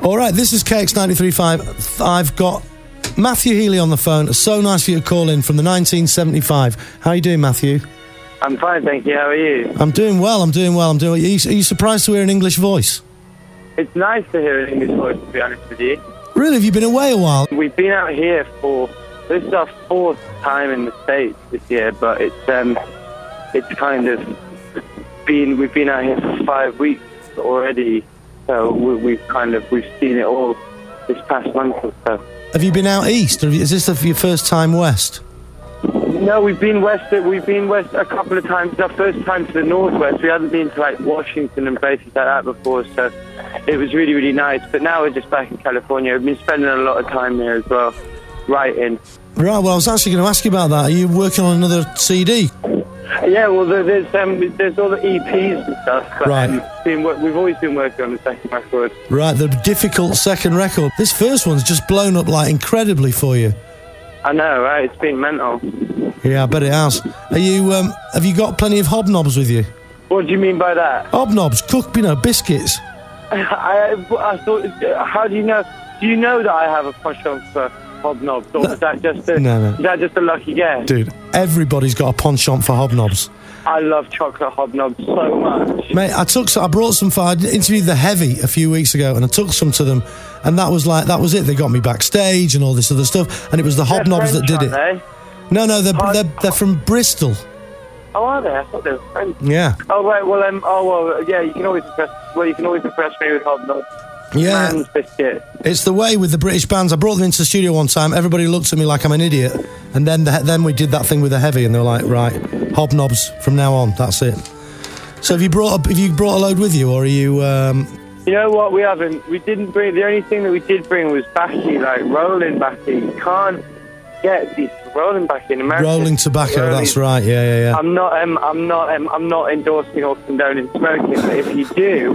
All right, this is KX93.5. I've got Matthew Healy on the phone. It's so nice for you to call in from the 1975. How are you doing, Matthew? I'm fine, thank you. How are you? I'm doing well. Are you surprised to hear an English voice? It's nice to hear an English voice, to be honest with you. Really? Have you been away a while? We've been out here this is our 4th time in the States this year, but it's kind of we've been out here for 5 weeks already, so we've seen it all this past month or so. Have you been out east? Is this your first time west? No, we've been west a couple of times. It's our first time to the northwest. We hadn't been to like Washington and places like that before, so it was really, really nice. But now we're just back in California. We've been spending a lot of time here as well, writing. Right, well, I was actually going to ask you about that. Are you working on another CD? Yeah, well, there's all the EPs and stuff. But, right. We've always been working on the second record. Right, the difficult second record. This first one's just blown up like incredibly for you. I know, right? It's been mental. Yeah, I bet it has. Are you? Have you got plenty of hobnobs with you? What do you mean by that? Hobnobs, biscuits. I thought. How do you know? Do you know that I have a penchant for hobnobs, or is that just a Is that just a lucky guess? Dude, everybody's got a penchant for hobnobs. I love chocolate hobnobs so much. Mate, I brought some I interviewed The Heavy a few weeks ago, and I took some to them, and that was it. They got me backstage and all this other stuff, and it was the hobnobs that did it. They? No, they're from Bristol. Oh, are they? I thought they were French. Yeah. Oh, right, well, yeah, you can always impress me with hobnobs. Yeah. Man's biscuit. It's the way with the British bands. I brought them into the studio one time. Everybody looked at me like I'm an idiot. And then we did that thing with The Heavy, and they were like, right, hobnobs from now on. That's it. So have you brought a load with you, or are you... You know what? We haven't. We didn't bring... The only thing that we did bring was baccy, like rolling baccy. You can't get these rolling baccy in America. Rolling tobacco, that's right. Yeah. I'm not endorsing or condoning smoking, but if you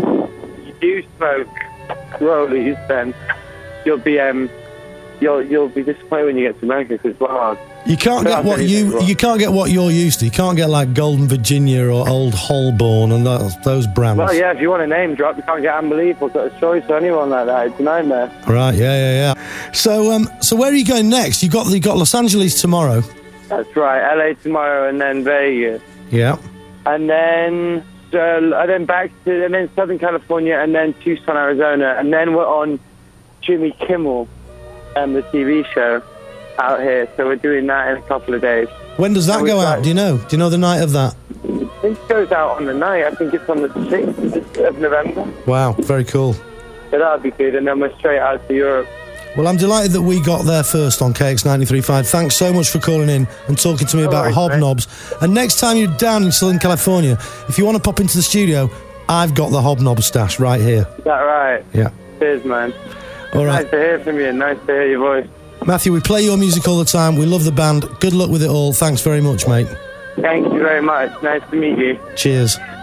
do smoke rollies, then you'll be disappointed when you get to America, because you can't get what you're used to. You can't get like Golden Virginia or Old Holborn and those brands. Well, yeah, if you want a name drop, you can't get Unbelievable, got a choice or anyone like that. It's a nightmare. Right, yeah. So where are you going next? You got Los Angeles tomorrow. That's right, LA tomorrow, and then Vegas. Yeah. And then back to Southern California, and then Tucson, Arizona, and then we're on Jimmy Kimmel, the TV show out here. So we're doing that in a couple of days. When does that go out? Do you know? Do you know the night of that? I think it goes out on the night. I think it's on the 6th of November. Wow, very cool. So that'll be good, and then we're straight out to Europe. Well, I'm delighted that we got there first on KX93.5. Thanks so much for calling in and talking to me about hobnobs. Mate. And next time you're down in Southern California, if you want to pop into the studio, I've got the hobnob stash right here. Is that right? Yeah. Cheers, man. All right. Nice to hear from you. Nice to hear your voice. Matthew, we play your music all the time. We love the band. Good luck with it all. Thanks very much, mate. Thank you very much. Nice to meet you. Cheers.